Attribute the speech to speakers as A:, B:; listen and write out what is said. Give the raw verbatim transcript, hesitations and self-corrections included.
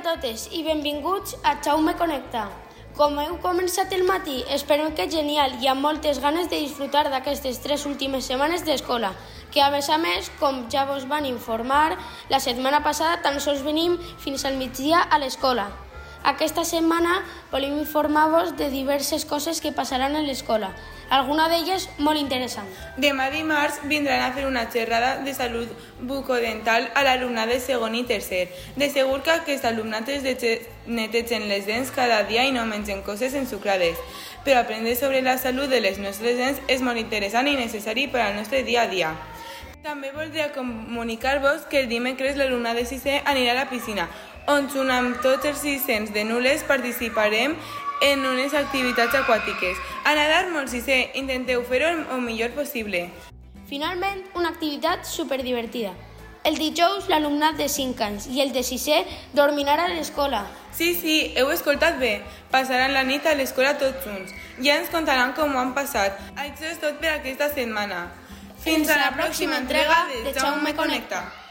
A: totes i benvinguts a Jaume Connecta. Com heu començat el matí, esperem que genial i amb moltes ganes de disfrutar d'aquestes tres últimes setmanes d'escola, que a més a més, com ja vos van informar, la setmana passada tan sols venim fins al migdia a l'escola. Aquesta setmana volem informar-vos de diverses coses que passaran a l'escola, alguna d'elles molt interessant.
B: Demà dimarts vindran a fer una xerrada de salut bucodental a l'alumnat de segon i tercer. De segur que aquest alumnat es netegen les dents cada dia i no mengen coses ensucrades. Però aprendre sobre la salut de les nostres dents és molt interessant i necessari per al nostre dia a dia. També voldria comunicar-vos que el dimecres l'alumnat de sisè anirà a la piscina, on junt amb tots els sisens de Nules participarem en unes activitats aquàtiques. A nadar molt sisè, intenteu fer-ho el millor possible.
A: Finalment, una activitat superdivertida. El dijous l'alumnat de cinc anys i el de sisè dormiran a l'escola.
B: Sí, sí, heu escoltat bé. Passaran la nit a l'escola tots junts. Ja ens contaran com ho han passat. Això és tot per aquesta setmana. Fins a la pròxima entrega de Jaume Connecta.